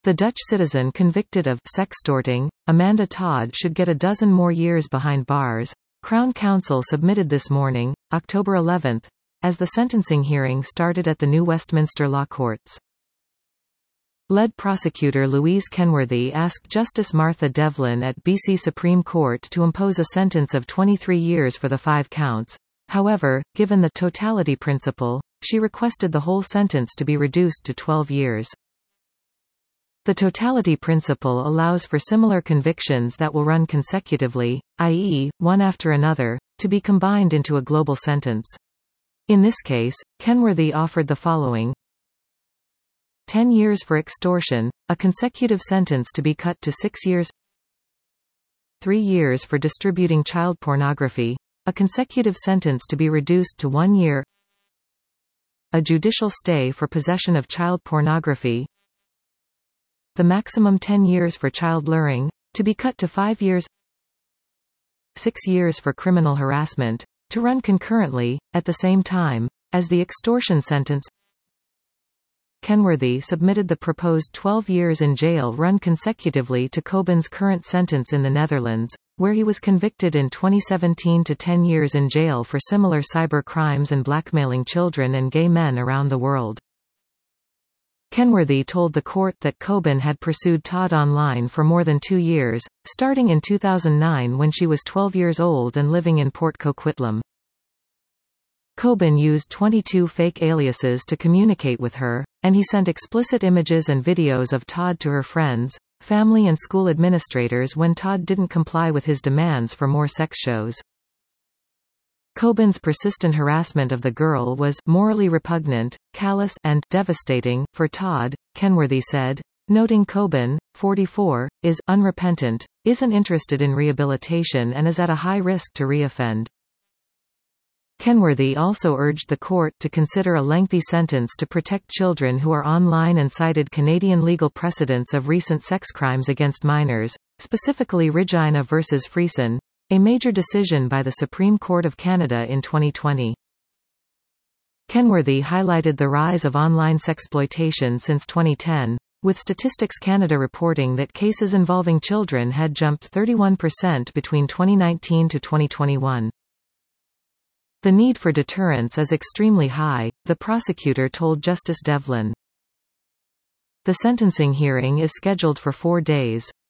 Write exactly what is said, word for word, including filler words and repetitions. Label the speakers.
Speaker 1: The Dutch citizen convicted of sextorting Amanda Todd should get a dozen more years behind bars, Crown Counsel submitted this morning, October eleventh, as the sentencing hearing started at the new Westminster Law Courts. Lead prosecutor Louise Kenworthy asked Justice Martha Devlin at B C Supreme Court to impose a sentence of twenty-three years for the five counts. However, given the totality principle, she requested the whole sentence to be reduced to twelve years. The totality principle allows for similar convictions that will run consecutively, that is, one after another, to be combined into a global sentence. In this case, Kenworthy offered the following: ten years for extortion, a consecutive sentence to be cut to six years. three years for distributing child pornography, a consecutive sentence to be reduced to one year. A judicial stay for possession of child pornography. The maximum ten years for child luring, to be cut to five years. six years for criminal harassment, to run concurrently, at the same time, as the extortion sentence. Kenworthy submitted the proposed twelve years in jail run consecutively to Coben's current sentence in the Netherlands, where he was convicted in twenty seventeen to ten years in jail for similar cyber crimes and blackmailing children and gay men around the world. Kenworthy told the court that Coben had pursued Todd online for more than two years, starting in two thousand nine when she was twelve years old and living in Port Coquitlam. Coben used twenty-two fake aliases to communicate with her, and he sent explicit images and videos of Todd to her friends, family and school administrators when Todd didn't comply with his demands for more sex shows. Coben's persistent harassment of the girl was morally repugnant, callous, and devastating for Todd, Kenworthy said, noting Coben, forty-four, is unrepentant, isn't interested in rehabilitation and is at a high risk to reoffend. Kenworthy also urged the court to consider a lengthy sentence to protect children who are online and cited Canadian legal precedents of recent sex crimes against minors, specifically Regina versus Friesen, a major decision by the Supreme Court of Canada in twenty twenty. Kenworthy highlighted the rise of online sexploitation since twenty ten, with Statistics Canada reporting that cases involving children had jumped thirty-one percent between twenty nineteen to twenty twenty-one. The need for deterrence is extremely high, the prosecutor told Justice Devlin. The sentencing hearing is scheduled for four days.